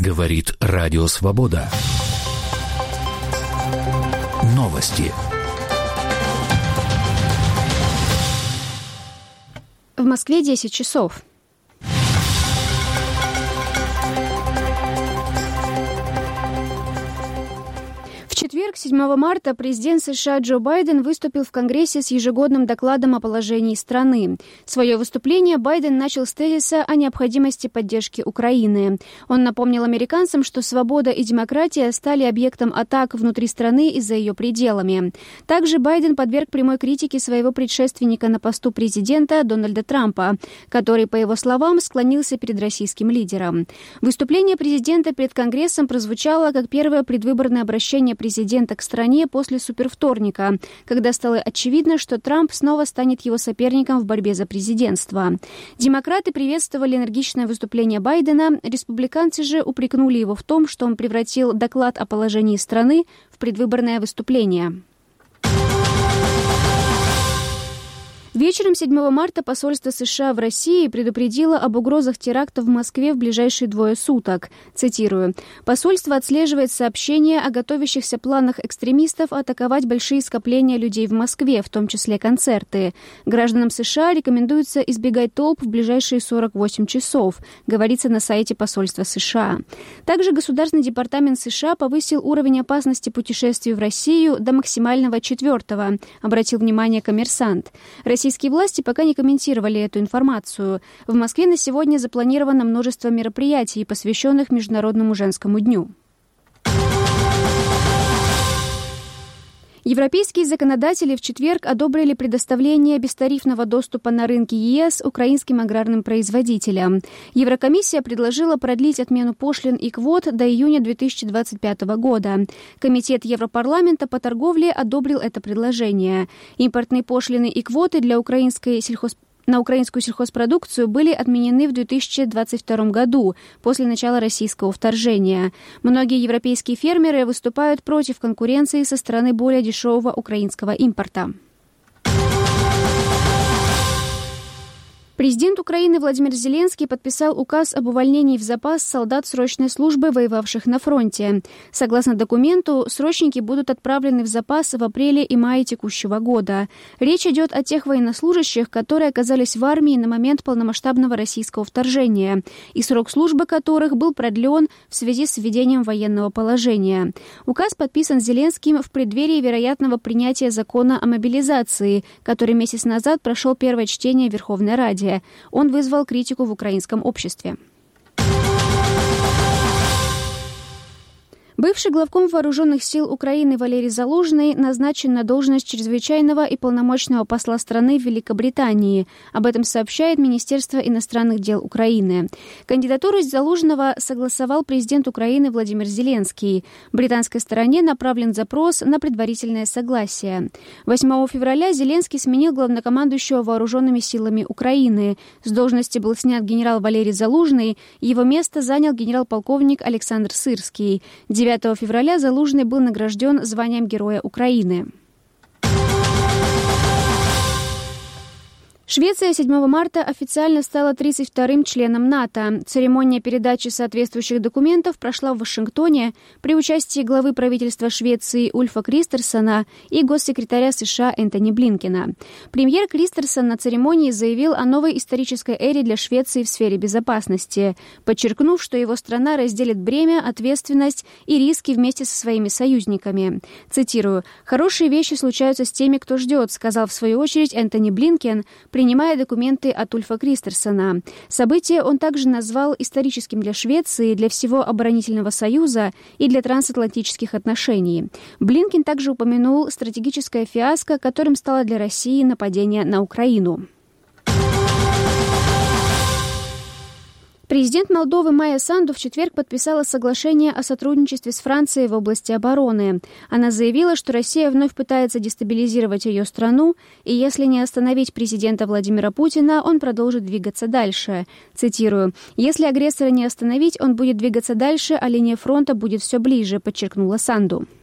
Говорит Радио Свобода. Новости. В Москве 10 часов. В четверг, 7 марта, президент США Джо Байден выступил в Конгрессе с ежегодным докладом о положении страны. Свое выступление Байден начал с тезиса о необходимости поддержки Украины. Он напомнил американцам, что свобода и демократия стали объектом атак внутри страны и за ее пределами. Также Байден подверг прямой критике своего предшественника на посту президента Дональда Трампа, который, по его словам, склонился перед российским лидером. Выступление президента перед Конгрессом прозвучало как первое предвыборное обращение президента к стране после супервторника, когда стало очевидно, что Трамп снова станет его соперником в борьбе за президентство. Демократы приветствовали энергичное выступление Байдена, республиканцы же упрекнули его в том, что он превратил доклад о положении страны в предвыборное выступление. Вечером 7 марта посольство США в России предупредило об угрозах теракта в Москве в ближайшие 2 суток. Цитирую. «Посольство отслеживает сообщения о готовящихся планах экстремистов атаковать большие скопления людей в Москве, в том числе концерты. Гражданам США рекомендуется избегать толп в ближайшие 48 часов», говорится на сайте посольства США. Также Государственный департамент США повысил уровень опасности путешествий в Россию до максимального 4-го, обратил внимание «Коммерсант». Российские власти пока не комментировали эту информацию. В Москве на сегодня запланировано множество мероприятий, посвященных Международному женскому дню. Европейские законодатели в четверг одобрили предоставление бестарифного доступа на рынки ЕС украинским аграрным производителям. Еврокомиссия предложила продлить отмену пошлин и квот до июня 2025 года. Комитет Европарламента по торговле одобрил это предложение. Импортные пошлины и квоты для на украинскую сельхозпродукцию были отменены в 2022 году, после начала российского вторжения. Многие европейские фермеры выступают против конкуренции со стороны более дешевого украинского импорта. Президент Украины Владимир Зеленский подписал указ об увольнении в запас солдат срочной службы, воевавших на фронте. Согласно документу, срочники будут отправлены в запас в апреле и мае текущего года. Речь идет о тех военнослужащих, которые оказались в армии на момент полномасштабного российского вторжения, и срок службы которых был продлен в связи с введением военного положения. Указ подписан Зеленским в преддверии вероятного принятия закона о мобилизации, который месяц назад прошел первое чтение в Верховной Раде. Он вызвал критику в украинском обществе. Бывший главком Вооруженных сил Украины Валерий Залужный назначен на должность чрезвычайного и полномочного посла страны в Великобритании. Об этом сообщает Министерство иностранных дел Украины. Кандидатуру Залужного согласовал президент Украины Владимир Зеленский. Британской стороне направлен запрос на предварительное согласие. 8 февраля Зеленский сменил главнокомандующего Вооруженными силами Украины. С должности был снят генерал Валерий Залужный, его место занял генерал-полковник Александр Сырский. 9 февраля Залужный был награжден званием Героя Украины. Швеция 7 марта официально стала 32-м членом НАТО. Церемония передачи соответствующих документов прошла в Вашингтоне при участии главы правительства Швеции Ульфа Кристерсона и госсекретаря США Энтони Блинкена. Премьер Кристерсон на церемонии заявил о новой исторической эре для Швеции в сфере безопасности, подчеркнув, что его страна разделит бремя, ответственность и риски вместе со своими союзниками. Цитирую: «Хорошие вещи случаются с теми, кто ждет», сказал в свою очередь Энтони Блинкен, принимая документы от Ульфа Кристерсона. Событие он также назвал историческим для Швеции, для всего оборонительного союза и для трансатлантических отношений. Блинкен также упомянул стратегическое фиаско, которым стало для России нападение на Украину. Президент Молдовы Майя Санду в четверг подписала соглашение о сотрудничестве с Францией в области обороны. Она заявила, что Россия вновь пытается дестабилизировать ее страну, и если не остановить президента Владимира Путина, он продолжит двигаться дальше. Цитирую: «Если агрессора не остановить, он будет двигаться дальше, а линия фронта будет все ближе», подчеркнула Санду.